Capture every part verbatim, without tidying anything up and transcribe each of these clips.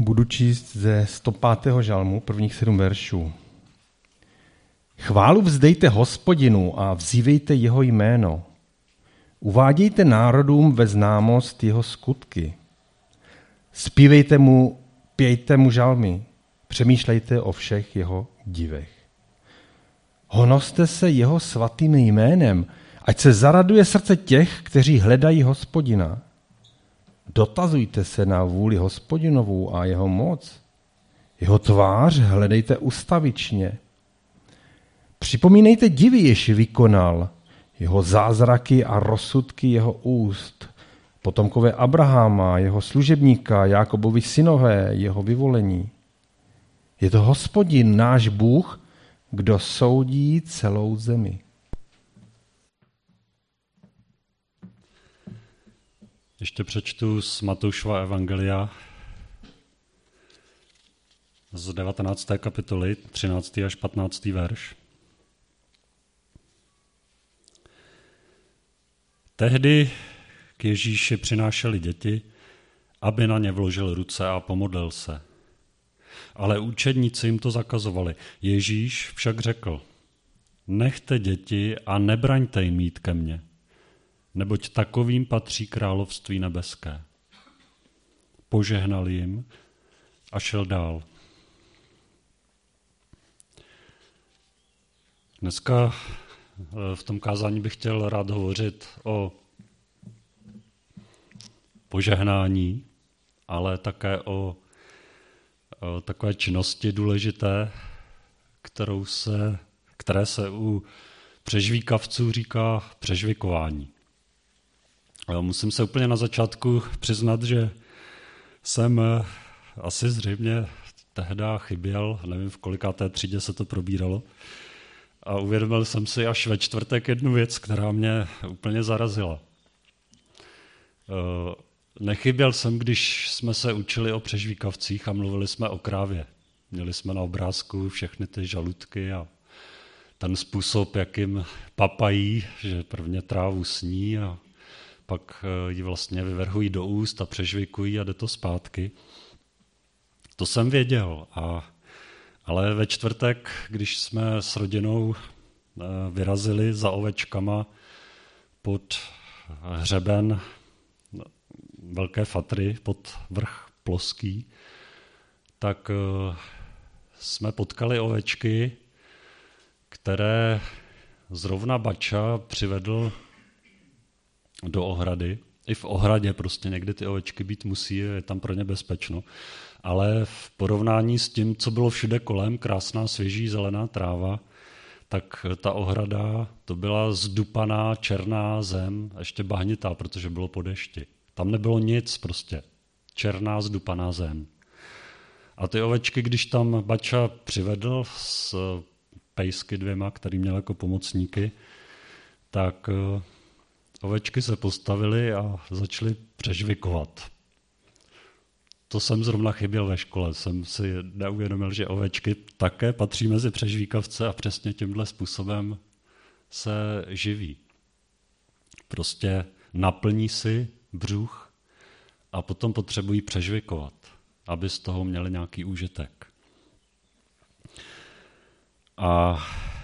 budu číst ze sto pátého žalmu, prvních sedm veršů. Chválu vzdejte Hospodinu a vzývejte jeho jméno. Uvádějte národům ve známost jeho skutky. Zpívejte mu, pějte mu žalmy, přemýšlejte o všech jeho divech. Honoste se jeho svatým jménem, ať se zaraduje srdce těch, kteří hledají Hospodina. Dotazujte se na vůli Hospodinovou a jeho moc. Jeho tvář hledejte ustavičně. Připomínejte divy, jež vykonal, jeho zázraky a rozsudky jeho úst, potomkové Abrahama, jeho služebníka, Jákobovi synové, jeho vyvolení. Je to Hospodin, náš Bůh, kdo soudí celou zemi. Ještě přečtu z Matoušova evangelia z devatenácté kapitoly, třináctý až patnáctý verš. Tehdy k Ježíši přinášeli děti, aby na ně vložil ruce a pomodlil se. Ale učedníci jim to zakazovali. Ježíš však řekl, nechte děti a nebraňte jim jít ke mně, neboť takovým patří království nebeské. Požehnal jim a šel dál. Dneska v tom kázání bych chtěl rád hovořit o požehnání, ale také o, o takové činnosti důležité, kterou se, které se u přežvíkavců říká přežvikování. Musím se úplně na začátku přiznat, že jsem asi zřejmě tehda chyběl, nevím, v kolikáté třídě se to probíralo, a uvědomil jsem si až ve čtvrtek jednu věc, která mě úplně zarazila. Nechyběl jsem, když jsme se učili o přežvíkavcích a mluvili jsme o krávě. Měli jsme na obrázku všechny ty žaludky a ten způsob, jakým papají, že prvně trávu sní a pak ji vlastně vyvrhují do úst a přežvikují a jde to zpátky. To jsem věděl, a, ale ve čtvrtek, když jsme s rodinou vyrazili za ovečkama pod hřeben Velké Fatry, pod vrch Ploský, tak jsme potkali ovečky, které zrovna bača přivedl do ohrady. I v ohradě prostě někdy ty ovečky být musí, je tam pro ně bezpečno. Ale v porovnání s tím, co bylo všude kolem, krásná svěží zelená tráva, tak ta ohrada, to byla zdupaná černá zem, ještě bahnitá, protože bylo po dešti. Tam nebylo nic prostě. Černá zdupaná zem. A ty ovečky, když tam bača přivedl s pejsky dvěma, který měl jako pomocníky, tak ovečky se postavily a začaly přežvikovat. To jsem zrovna chyběl ve škole. Jsem si neuvědomil, že ovečky také patří mezi přežvíkavce a přesně tímhle způsobem se živí. Prostě naplní si břuch a potom potřebují přežvikovat, aby z toho měli nějaký úžitek. A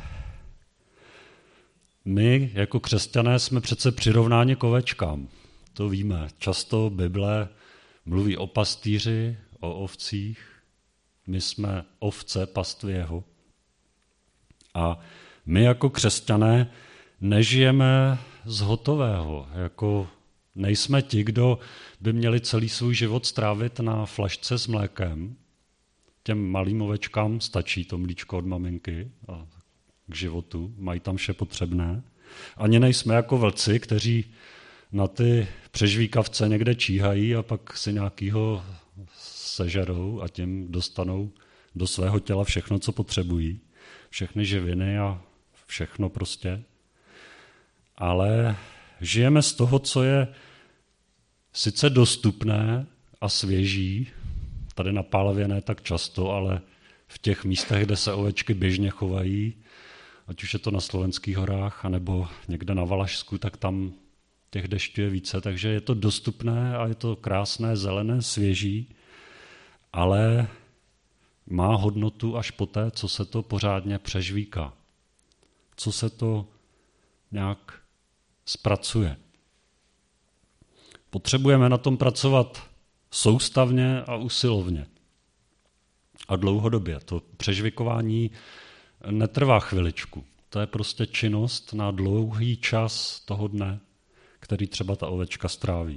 my jako křesťané jsme přece přirovnáni k ovečkám. To víme. Často Bible mluví o pastýři, o ovcích. My jsme ovce pastvy jeho. A my jako křesťané nežijeme z hotového. Jako nejsme ti, kdo by měli celý svůj život strávit na flašce s mlékem. Těm malým ovečkám stačí to mlíčko od maminky a k životu, mají tam vše potřebné. Ani nejsme jako vlci, kteří na ty přežvíkavce někde číhají a pak si nějakýho sežerou a tím dostanou do svého těla všechno, co potřebují. Všechny živiny a všechno prostě. Ale žijeme z toho, co je sice dostupné a svěží, tady na Pálavě ne tak často, ale v těch místech, kde se ovečky běžně chovají, ať už je to na Slovenských horách, anebo někde na Valašsku, tak tam těch dešťů je více, takže je to dostupné a je to krásné, zelené, svěží, ale má hodnotu až poté, co se to pořádně přežvíká, co se to nějak zpracuje. Potřebujeme na tom pracovat soustavně a usilovně a dlouhodobě. To přežvikování netrvá chviličku. To je prostě činnost na dlouhý čas toho dne, který třeba ta ovečka stráví.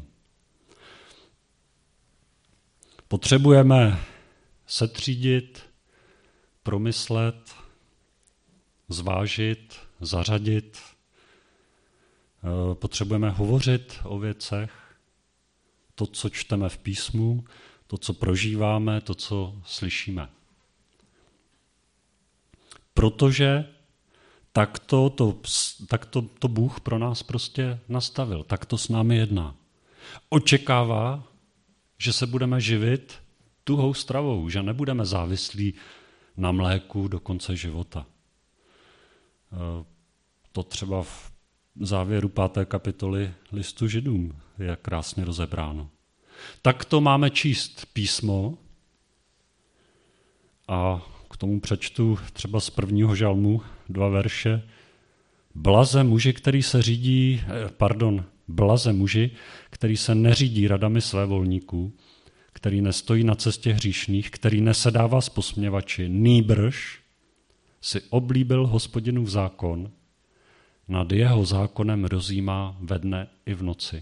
Potřebujeme setřídit, promyslet, zvážit, zařadit. Potřebujeme hovořit o věcech, to, co čteme v písmu, to, co prožíváme, to, co slyšíme. Protože takto to, takto to Bůh pro nás prostě nastavil, takto s námi jedná. Očekává, že se budeme živit tuhou stravou, že nebudeme závislí na mléku do konce života. To třeba v závěru páté kapitoly listu Židům je krásně rozebráno. Takto máme číst písmo a k tomu přečtu třeba z prvního žalmu dva verše. Blaze muži, který se řídí, pardon, blaze muži, který se neřídí radami svévolníků, který nestojí na cestě hříšných, který nesedává s posměvači, nýbrž si oblíbil Hospodinův zákon, nad jeho zákonem rozjímá ve dne i v noci.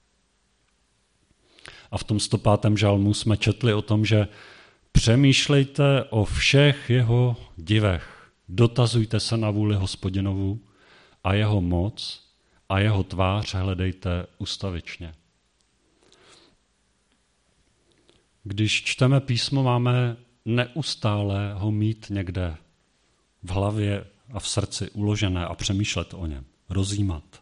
A v tom sto pátém žalmu jsme četli o tom, že přemýšlejte o všech jeho divech, dotazujte se na vůli Hospodinovu a jeho moc a jeho tvář hledejte ustavičně. Když čteme písmo, máme neustále ho mít někde v hlavě a v srdci uložené a přemýšlet o něm, rozjímat.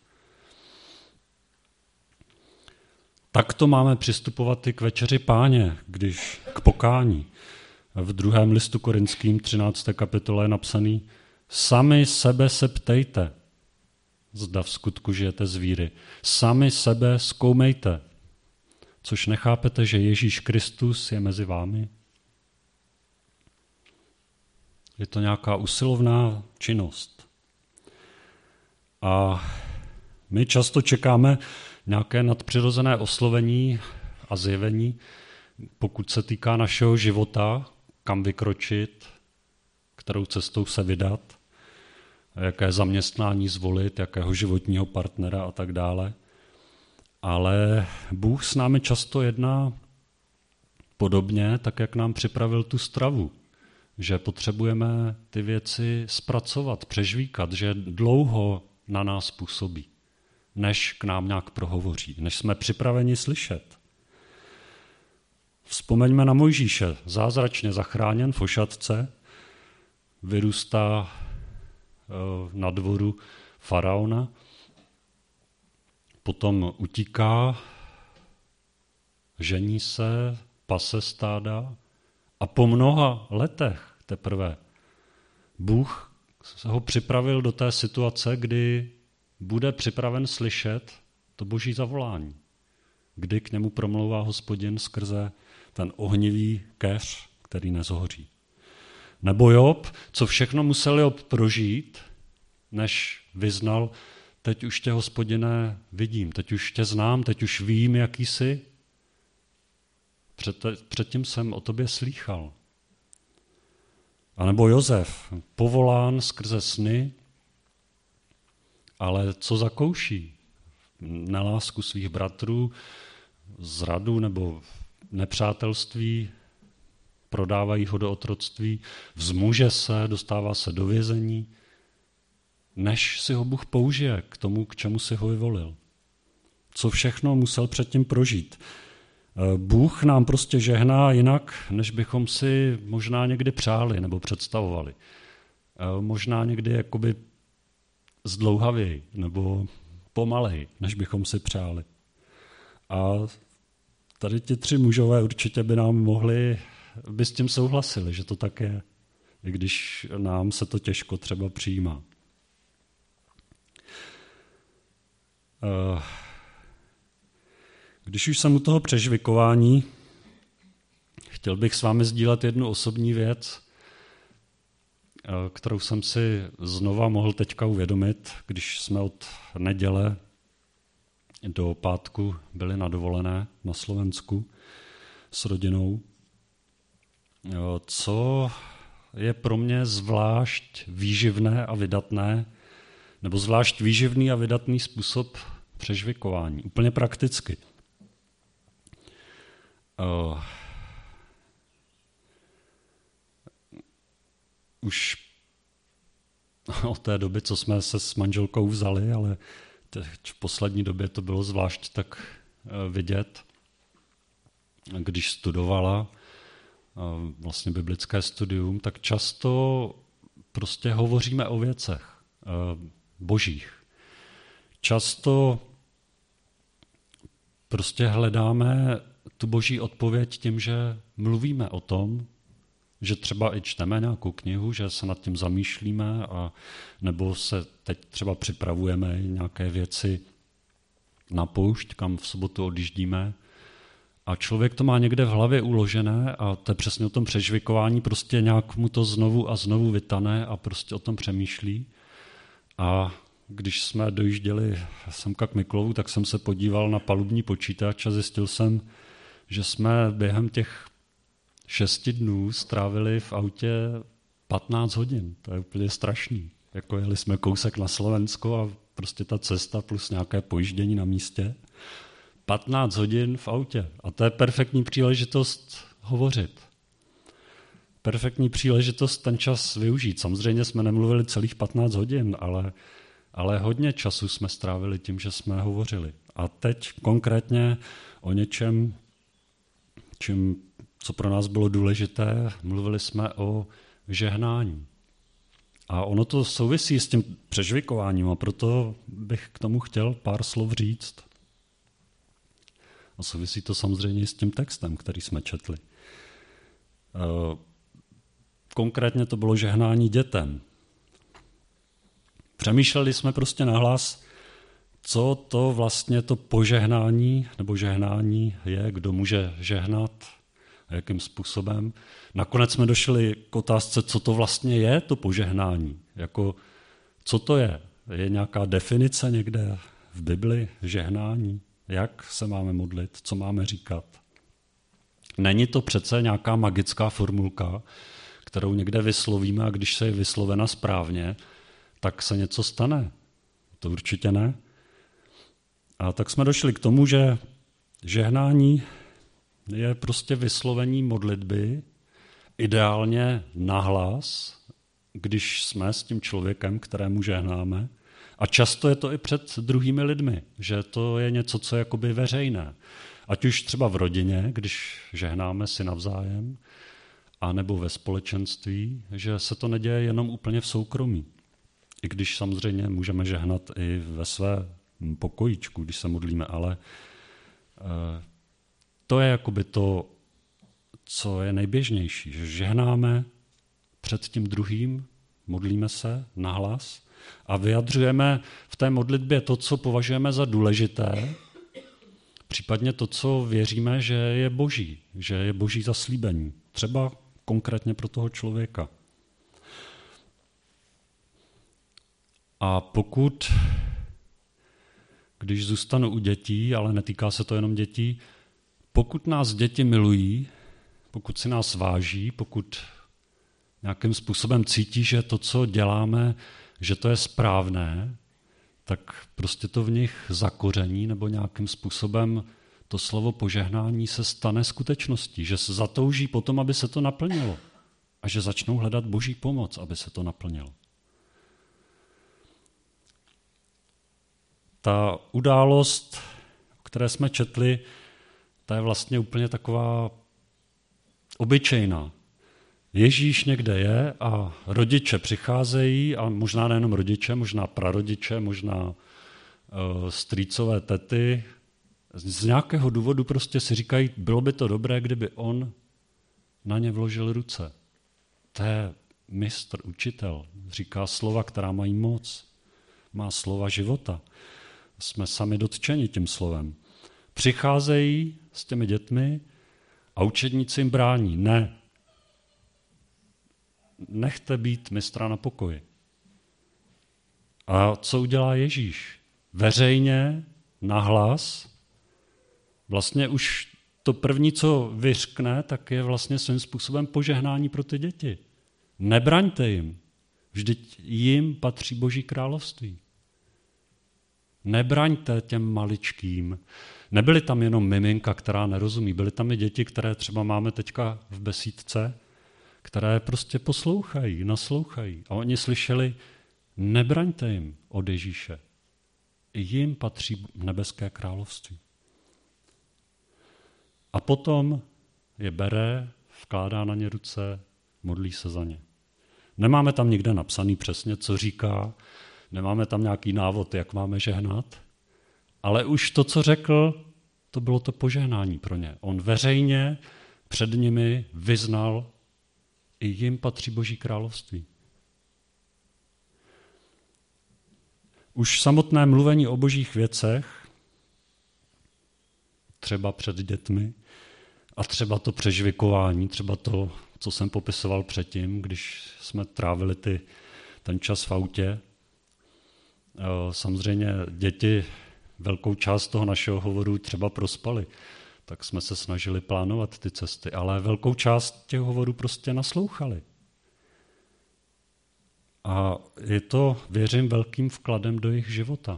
Takto máme přistupovat i k večeři Páně, když k pokání. V druhém listu Korinským třinácté kapitole je napsaný: sami sebe se ptejte, zda v skutku žijete z víry. Sami sebe zkoumejte, což nechápete, že Ježíš Kristus je mezi vámi. Je to nějaká usilovná činnost. A my často čekáme nějaké nadpřirozené oslovení a zjevení, pokud se týká našeho života, kam vykročit, kterou cestou se vydat, jaké zaměstnání zvolit, jakého životního partnera a tak dále. Ale Bůh s námi často jedná podobně, tak jak nám připravil tu stravu, že potřebujeme ty věci zpracovat, přežvíkat, že dlouho na nás působí, než k nám nějak prohovoří, než jsme připraveni slyšet. Vzpomeňme na Mojžíše, zázračně zachráněn v ošatce, vyrůstá na dvoru faraona, potom utíká, žení se, pase stáda a po mnoha letech teprve Bůh ho připravil do té situace, kdy bude připraven slyšet to boží zavolání, kdy k němu promlouvá Hospodin skrze ten ohnivý keř, který nezhoří. Nebo Job, co všechno musel Job prožít, než vyznal: teď už tě, Hospodine, vidím, teď už tě znám, teď už vím, jaký jsi. Před, předtím jsem o tobě slýchal. A nebo Josef, povolán skrze sny, ale co zakouší? Nelásku svých bratrů, zradu nebo nepřátelství, prodávají ho do otroctví, vzmuže se, dostává se do vězení, než si ho Bůh použije k tomu, k čemu si ho vyvolil. Co všechno musel předtím prožít. Bůh nám prostě žehná jinak, než bychom si možná někdy přáli nebo představovali. Možná někdy jakoby zdlouhavěji nebo pomalej, než bychom si přáli. A tady ti tři mužové určitě by nám mohli, by s tím souhlasili, že to tak je, i když nám se to těžko třeba přijímá. Když už jsem u toho přežvikování, chtěl bych s vámi sdílet jednu osobní věc, kterou jsem si znova mohl teďka uvědomit, když jsme od neděle do pátku byli na dovolené na Slovensku s rodinou. Co je pro mě zvlášť výživné a vydatné, nebo zvlášť výživný a vydatný způsob přežvikování, úplně prakticky. Uh, už od té doby, co jsme se s manželkou vzali, ale v poslední době to bylo zvlášť tak vidět, když studovala vlastně biblické studium, tak často prostě hovoříme o věcech božích. Často prostě hledáme tu boží odpověď tím, že mluvíme o tom, že třeba i čteme nějakou knihu, že se nad tím zamýšlíme, a nebo se teď třeba připravujeme nějaké věci na poušť, kam v sobotu odjíždíme. A člověk to má někde v hlavě uložené a to je přesně o tom přežvikování, prostě nějak mu to znovu a znovu vytane a prostě o tom přemýšlí. A když jsme dojížděli semka k Miklovu, tak jsem se podíval na palubní počítač a zjistil jsem, že jsme během těch šesti dnů strávili v autě patnáct hodin. To je úplně strašný. Jako jeli jsme kousek na Slovensko a prostě ta cesta plus nějaké pojíždění na místě. patnáct hodin v autě. A to je perfektní příležitost hovořit. Perfektní příležitost ten čas využít. Samozřejmě jsme nemluvili celých patnáct hodin, ale, ale hodně času jsme strávili tím, že jsme hovořili. A teď konkrétně o něčem, čím, co pro nás bylo důležité, mluvili jsme o žehnání. A ono to souvisí s tím přežvikováním, a proto bych k tomu chtěl pár slov říct. A souvisí to samozřejmě s tím textem, který jsme četli. Konkrétně to bylo žehnání dětem. Přemýšleli jsme prostě nahlas, co to vlastně to požehnání nebo žehnání je, kdo může žehnat a jakým způsobem. Nakonec jsme došli k otázce, co to vlastně je to požehnání. Jako, co to je? Je nějaká definice někde v Bibli žehnání? Jak se máme modlit? Co máme říkat? Není to přece nějaká magická formulka, kterou někde vyslovíme, a když se je vyslovena správně, tak se něco stane. To určitě ne. A tak jsme došli k tomu, že žehnání je prostě vyslovení modlitby, ideálně nahlas, když jsme s tím člověkem, kterému žehnáme. A často je to i před druhými lidmi, že to je něco, co je jakoby veřejné. Ať už třeba v rodině, když žehnáme si navzájem, a nebo ve společenství, že se to neděje jenom úplně v soukromí. I když samozřejmě můžeme žehnat i ve své pokojíčku, když se modlíme, ale to je jakoby to, co je nejběžnější, že žehnáme před tím druhým, modlíme se nahlas a vyjadřujeme v té modlitbě to, co považujeme za důležité, případně to, co věříme, že je boží, že je boží zaslíbení. Třeba konkrétně pro toho člověka. A pokud, když zůstanu u dětí, ale netýká se to jenom dětí, pokud nás děti milují, pokud si nás váží, pokud nějakým způsobem cítí, že to, co děláme, že to je správné, tak prostě to v nich zakoření nebo nějakým způsobem to slovo požehnání se stane skutečností, že se zatouží potom, aby se to naplnilo a že začnou hledat boží pomoc, aby se to naplnilo. Ta událost, o které jsme četli, ta je vlastně úplně taková obyčejná. Ježíš někde je a rodiče přicházejí, a možná nejenom rodiče, možná prarodiče, možná uh, strýcové tety. Z nějakého důvodu prostě si říkají, bylo by to dobré, kdyby on na ně vložil ruce. To je mistr, učitel, říká slova, která mají moc. Má slova života. Jsme sami dotčeni tím slovem. Přicházejí s těmi dětmi A učedníci jim brání. Ne. Nechte být mistra na pokoji. A co udělá Ježíš? Veřejně, nahlas, vlastně už to první, co vyřkne, tak je vlastně svým způsobem požehnání pro ty děti. Nebraňte jim, vždyť jim patří Boží království. Nebraňte těm maličkým. Nebyly tam jenom miminka, která nerozumí, byly tam i děti, které třeba máme teďka v besídce, které prostě poslouchají, naslouchají. A oni slyšeli, nebraňte jim od Ježíše. I jim patří nebeské království. A potom je bere, vkládá na ně ruce, modlí se za ně. Nemáme tam nikde napsaný přesně, co říká, nemáme tam nějaký návod, jak máme žehnat, ale už to, co řekl, to bylo to požehnání pro ně. On veřejně před nimi vyznal, i jim patří Boží království. Už samotné mluvení o božích věcech, třeba před dětmi, a třeba to přežvikování, třeba to, co jsem popisoval předtím, když jsme trávili ty, ten čas v autě. Samozřejmě děti velkou část toho našeho hovoru třeba prospali, tak jsme se snažili plánovat ty cesty, ale velkou část těch hovorů prostě naslouchali. A je to, věřím, velkým vkladem do jejich života.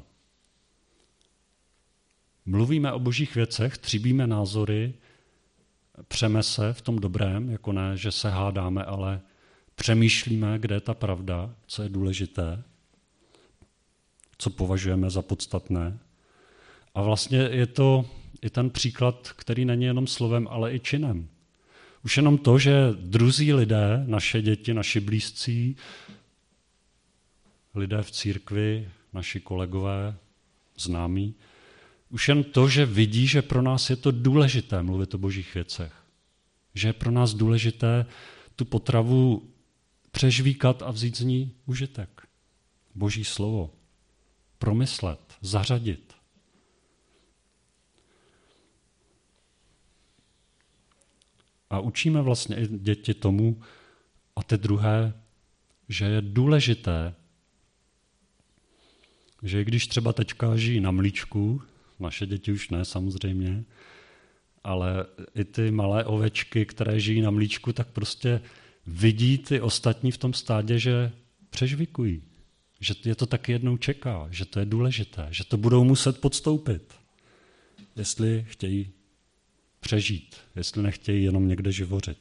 Mluvíme o božích věcech, tříbíme názory, přeme se v tom dobrém, jako ne, že se hádáme, ale přemýšlíme, kde je ta pravda, co je důležité, co považujeme za podstatné. A vlastně je to i ten příklad, který není jenom slovem, ale i činem. Už jenom to, že druzí lidé, naše děti, naši blízcí, lidé v církvi, naši kolegové, známí, už jen to, že vidí, že pro nás je to důležité mluvit o božích věcech. Že je pro nás důležité tu potravu přežvíkat a vzít z ní užitek. Boží slovo. Promyslet, zařadit. A učíme vlastně i děti tomu a ty druhé, že je důležité, že i když třeba teďka žijí na mlíčku, naše děti už ne samozřejmě, ale i ty malé ovečky, které žijí na mlíčku, tak prostě vidí ty ostatní v tom stádě, že přežvikují. Že je to taky jednou čeká, že to je důležité, že to budou muset podstoupit, jestli chtějí přežít, jestli nechtějí jenom někde živořit.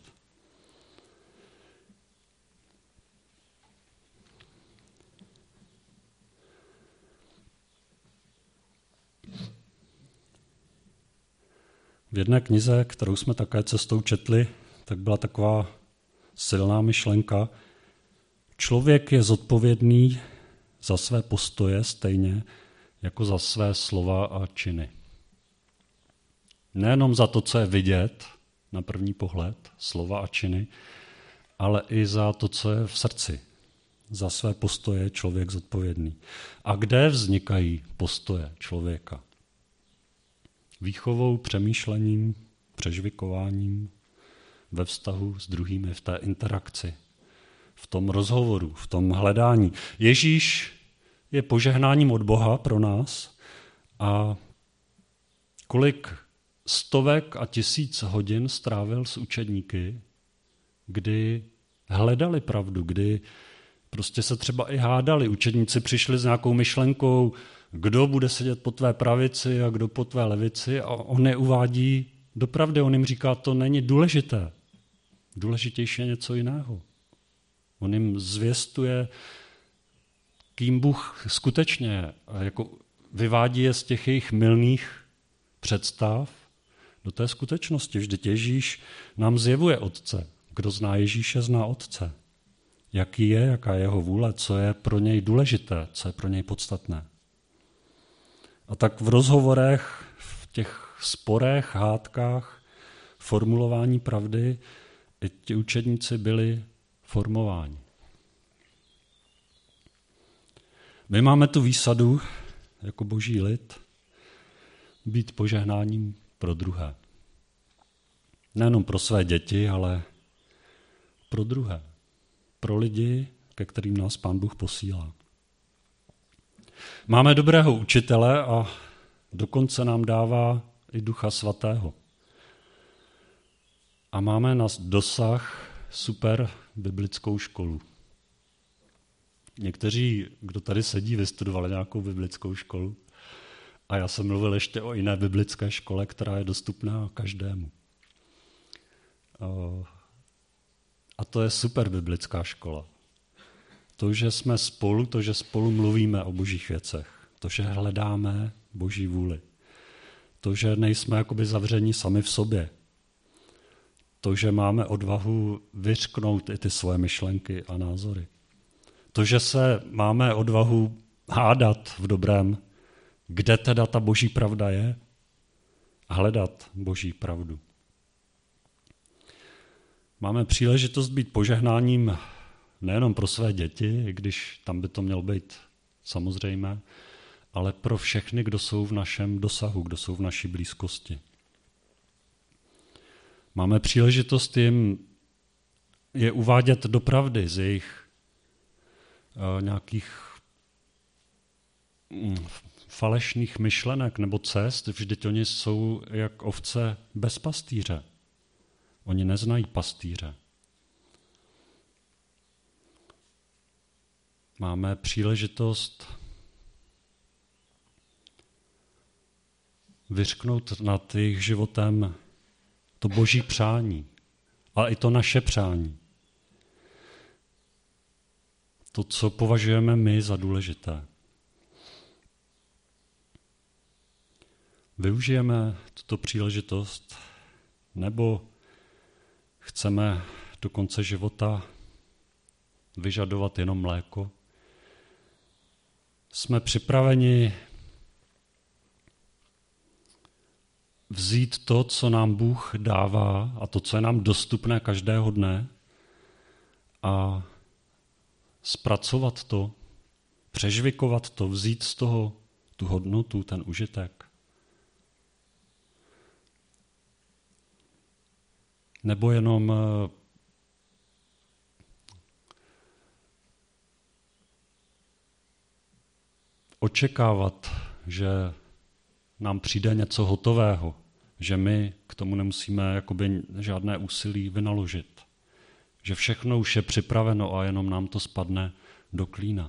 V jedné knize, kterou jsme také cestou četli, tak byla taková silná myšlenka. Člověk je zodpovědný za své postoje stejně jako za své slova a činy. Nejenom za to, co je vidět na první pohled, slova a činy, ale i za to, co je v srdci. Za své postoje je člověk zodpovědný. A kde vznikají postoje člověka? Výchovou, přemýšlením, přežvikováním, ve vztahu s druhými, v té interakci, v tom rozhovoru, v tom hledání. Ježíš je požehnáním od Boha pro nás a kolik stovek a tisíc hodin strávil s učedníky, kdy hledali pravdu, kdy prostě se třeba i hádali. Učedníci přišli s nějakou myšlenkou, kdo bude sedět po tvé pravici a kdo po tvé levici, a on je uvádí do pravdy. On jim říká, to není důležité. Důležitější je něco jiného. On jim zvěstuje, kým Bůh skutečně je. A jako vyvádí je z těch jejich mylných představ do té skutečnosti. Vždyť Ježíš nám zjevuje Otce. Kdo zná Ježíše, zná Otce. Jaký je, jaká je jeho vůle, co je pro něj důležité, co je pro něj podstatné. A tak v rozhovorech, v těch sporech, hádkách, formulování pravdy, i ti učedníci byli formováni. My máme tu výsadu, jako boží lid, být požehnáním pro druhé. Nejenom pro své děti, ale pro druhé. Pro lidi, ke kterým nás Pán Bůh posílá. Máme dobrého učitele a dokonce nám dává i Ducha Svatého. A máme na dosah super biblickou školu. Někteří, kdo tady sedí, vystudovali nějakou biblickou školu. A já jsem mluvil ještě o jiné biblické škole, která je dostupná každému. A to je super biblická škola. To, že jsme spolu, to, že spolu mluvíme o božích věcech. To, že hledáme boží vůli. To, že nejsme jakoby zavření sami v sobě. To, že máme odvahu vyřknout i ty svoje myšlenky a názory. To, že se máme odvahu hádat v dobrém, kde teda ta boží pravda je, a hledat boží pravdu. Máme příležitost být požehnáním nejenom pro své děti, i když tam by to mělo být samozřejmé, ale pro všechny, kdo jsou v našem dosahu, kdo jsou v naší blízkosti. Máme příležitost jim je uvádět do pravdy z jejich uh, nějakých um, falešných myšlenek nebo cest. Vždyť oni jsou jak ovce bez pastýře. Oni neznají pastýře. Máme příležitost vyřknout nad jejich životem to boží přání, ale i to naše přání. To, co považujeme my za důležité. Využijeme tuto příležitost, nebo chceme do konce života vyžadovat jenom mléko? Jsme připraveni vzít to, co nám Bůh dává a to, co je nám dostupné každého dne a zpracovat to, přežvikovat to, vzít z toho tu hodnotu, ten užitek? Nebo jenom očekávat, že nám přijde něco hotového, že my k tomu nemusíme jakoby žádné úsilí vynaložit, že všechno už je připraveno a jenom nám to spadne do klína.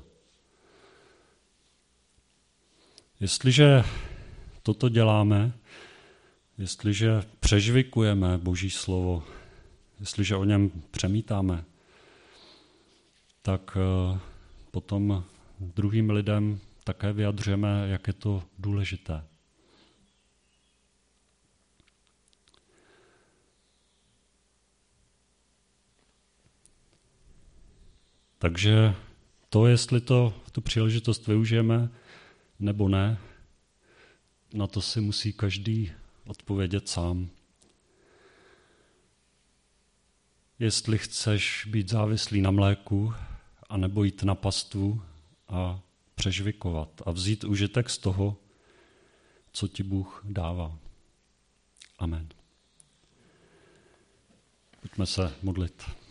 Jestliže toto děláme, jestliže přežvikujeme Boží slovo, jestliže o něm přemítáme, tak potom druhým lidem také vyjadřujeme, jak je to důležité. Takže to, jestli to, tu příležitost využijeme nebo ne, na to si musí každý odpovědět sám. Jestli chceš být závislý na mléku, anebo jít na pastvu a přežvikovat a vzít užitek z toho, co ti Bůh dává. Amen. Pojďme se modlit.